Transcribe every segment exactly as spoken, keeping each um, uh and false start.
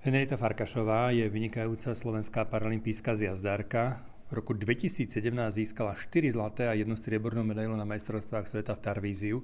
Henrieta Farkašová je vynikajúca slovenská paralympijská zjazdárka. V roku dvetisícsedemnásť získala štyri zlaté a jednu striebornú medailu na majstrovstvách sveta v Tarvíziu.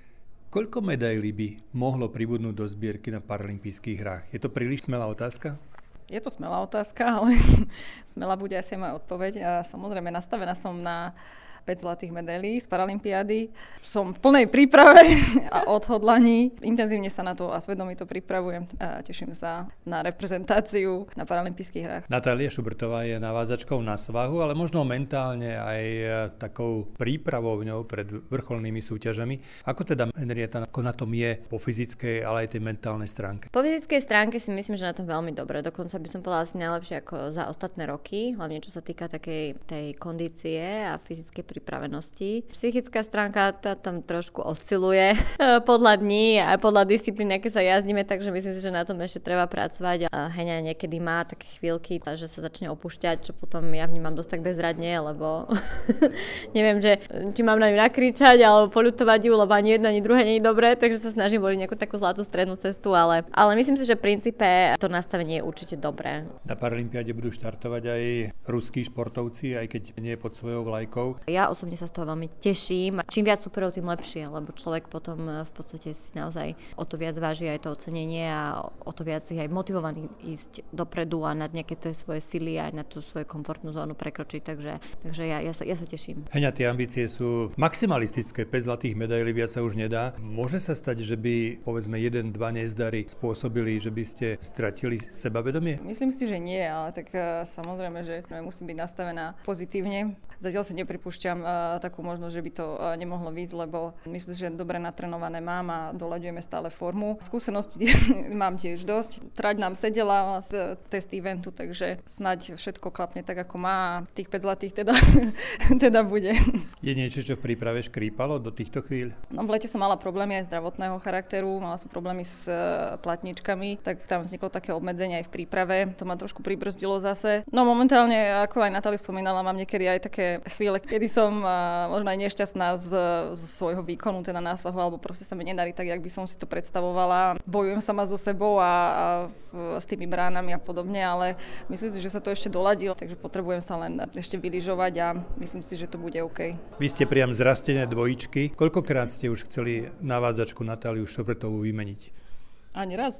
Koľko medailí by mohlo pribudnúť do zbierky na paralympijských hrách? Je to príliš smelá otázka? Je to smelá otázka, ale smelá bude asi moja odpoveď. A samozrejme, nastavená som na päť zlatých medailí z paralympiády. Som v plnej príprave a odhodlaní. Intenzívne sa na to a svedomito pripravujem a teším sa na reprezentáciu na paralympijských hrách. Natália Šubertová je navádzačkou na svahu, ale možno mentálne aj takou prípravou ňou pred vrcholnými súťažami. Ako teda Henrieta ako na tom je po fyzickej, ale aj tej mentálnej stránke? Po fyzickej stránke si myslím, že na tom veľmi dobre. Dokonca by som povedala asi najlepšie ako za ostatné roky, hlavne čo sa týka takej tej kondície a fyzickej pripravenosti. Psychická stránka tá tam trošku osciluje podľa dní a podľa disciplín, aké sa jazdíme, takže myslím si, že na tom ešte treba pracovať. A Heňa niekedy má také chvíľky, že sa začne opúšťať, čo potom ja vnímam dosť tak bezradne, lebo neviem, že či mám na ňu nakričať alebo poľutovať ju, lebo ani jedno, ani druhé nie je dobré, takže sa snažím voliť nejakú takú zlatú strednú cestu, ale, ale myslím si, že v princípe to nastavenie je určite dobré. Na Paralympiáde budú štartovať aj ruskí športovci, aj keď nie je pod svojou vlajkou. Ja osobne sa z toho veľmi teším. Čím viac superov, tým lepšie, lebo človek potom v podstate si naozaj o to viac váži aj to ocenenie a o to viac je aj motivovaný ísť dopredu a nad nejaké tie svoje sily a aj na tú svoju komfortnú zónu prekročiť, takže, takže ja, ja, sa, ja sa teším. Heňa, tie ambície sú maximalistické, päť zlatých medailí viac sa už nedá. Môže sa stať, že by povedzme jeden, dva nezdary spôsobili, že by ste stratili sebavedomie? Myslím si, že nie, ale tak uh, samozrejme, že musím byť nastavená pozitívne. Zatiaľ si nepripúšťam uh, takú možnosť, že by to uh, nemohlo výjsť, lebo myslím, že dobre natrenované mám a doľaďujeme stále formu. Skúsenosti mám tiež dosť. Trať nám sedela z test eventu, takže snáď všetko klapne tak, ako má a tých päť zlatých teda, teda bude. Je niečo, čo v príprave škrípalo do týchto chvíľ? No, v lete som mala problémy aj zdravotného charakteru, mala som problémy s uh, platničkami, tak tam vzniklo také obmedzenie aj v príprave. To ma trošku pribrzdilo zase. No momentálne, ako aj Natália spomínala, mám niekedy aj také chvíle, kedy som uh, možno aj nešťastná z, z svojho výkonu, teda na svahu, alebo proste sa mi nedarí tak, jak by som si to predstavovala. Bojujem sama so sebou a, a s tými bránami a podobne, ale myslím si, že sa to ešte doladilo, takže potrebujem sa len ešte vylyžovať a myslím si, že to bude OK. Vy ste priam zrastené dvojičky. Koľkokrát ste už chceli navádzačku Natáliu Šubertovú vymeniť? Ani raz.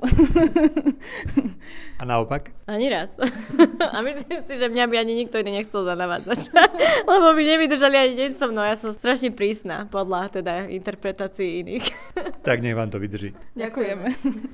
A naopak? Ani raz. A myslím si, že mňa by ani nikto iný nechcel za navádzač. Lebo by nevydržali ani deň so mnou. Ja som strašne prísna podľa teda interpretácií iných. Tak nech vám to vydrží. Ďakujeme.